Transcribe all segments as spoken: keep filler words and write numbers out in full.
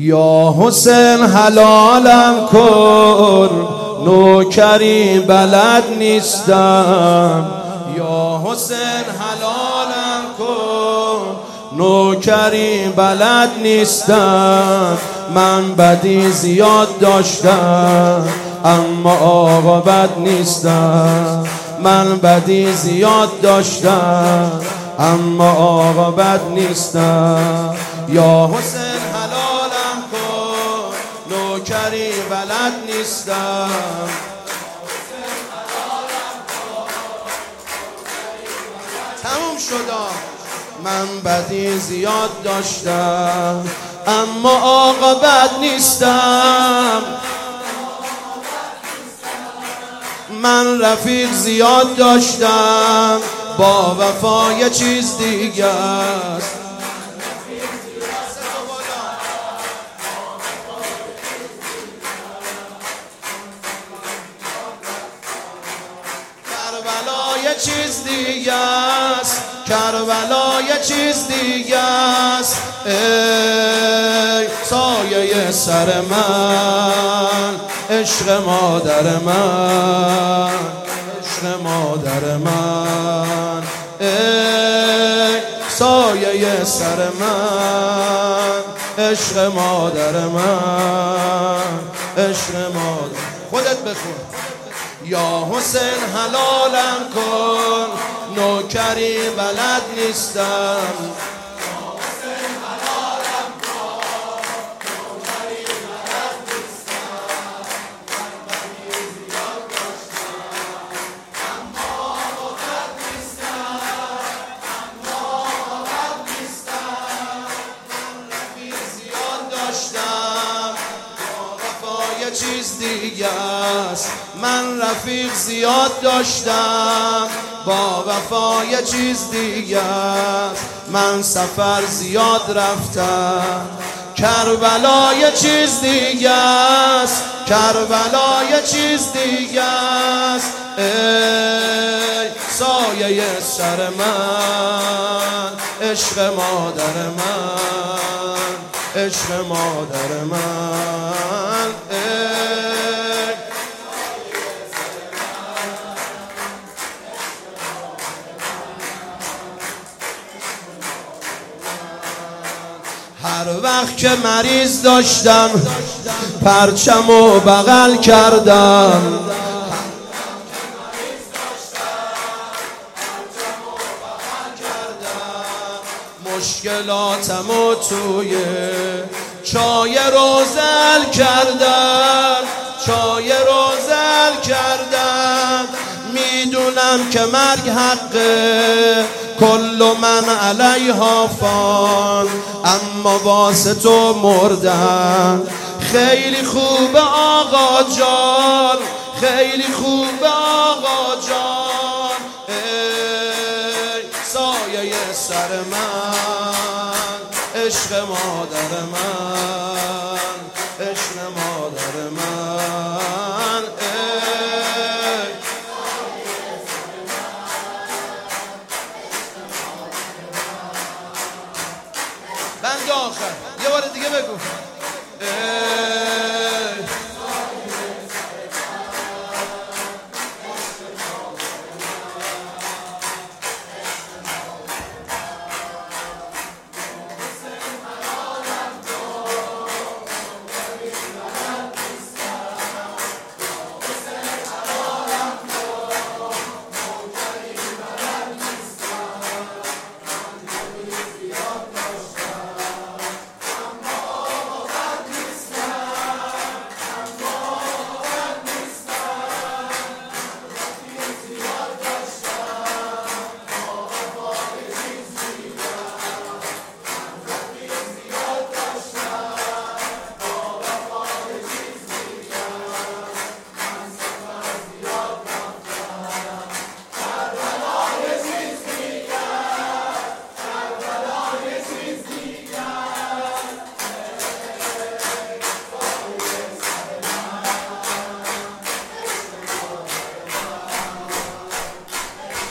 یا حسین حلالم کن، نوکری بلد نیستم. یا حسین حلالم کن، نوکری بلد نیستم. من بدی زیاد داشتم اما آقا بد نیستم. من بدی زیاد داشتم اما آقا بد نیستم. یا حسین حلالم کن، نوکری بلد نیستم. تموم شد. من بدی زیاد داشتم اما آقا بد نیستم. من رفیق زیاد داشتم، با وفا یه چیز دیگه است. کربلا یه چیز دیگه است، کربلا یه چیز دیگه است. ای سایه سر من، عشق مادر من، عشق مادر من. ای سایه سر من، عشق مادر من، عشق مادر. خودت بخون. یا حسین حلالم کن، نوکری بلد نیستم. چیز دیگه است. من رفیق زیاد داشتم، با وفا یه چیز دیگه است. من سفر زیاد رفتم، کربلا یه چیز دیگه است. کربلا یه چیز دیگه است. ای سایه سر من، عشق مادر من، عشق مادر من. هر وقت که مریض داشتم پرچم و بغل کردم. مشکلاتم و توی چای روزل کردم، چای روزل کردم. میدونم که مرگ حقه، کل من علیها فان، اما واسه تو مردم. خیلی خوب آقا جان، خیلی خوب آقا جان. ای سایه سر من، عشق مادر من، عشق مادر من. ای بند آخر یه بار دیگه بگو.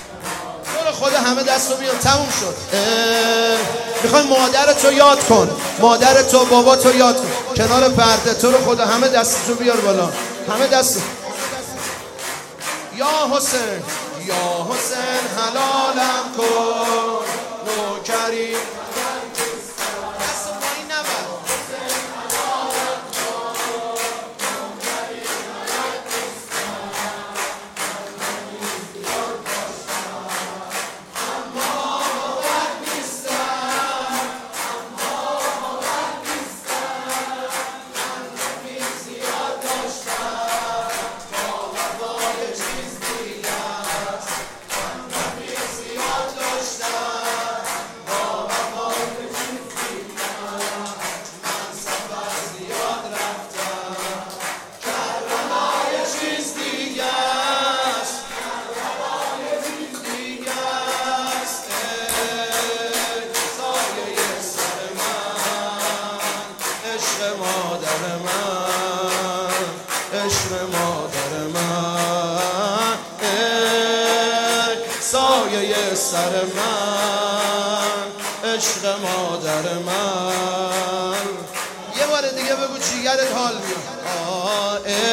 خود همه دست رو بیان. تموم شد. میخوای مادرت رو یاد کن. مادر تو بابا تو یاد کن کنار پرده. تو رو خدا همه دستتو بیار بالا، همه دست. یا حسین یا حسین حلالم کن نوکری دست پایین نبر. مادر من عشق مادر من ای سایه سر من عشق مادر من. یه بار دیگه بگو جیگرت حال میاد.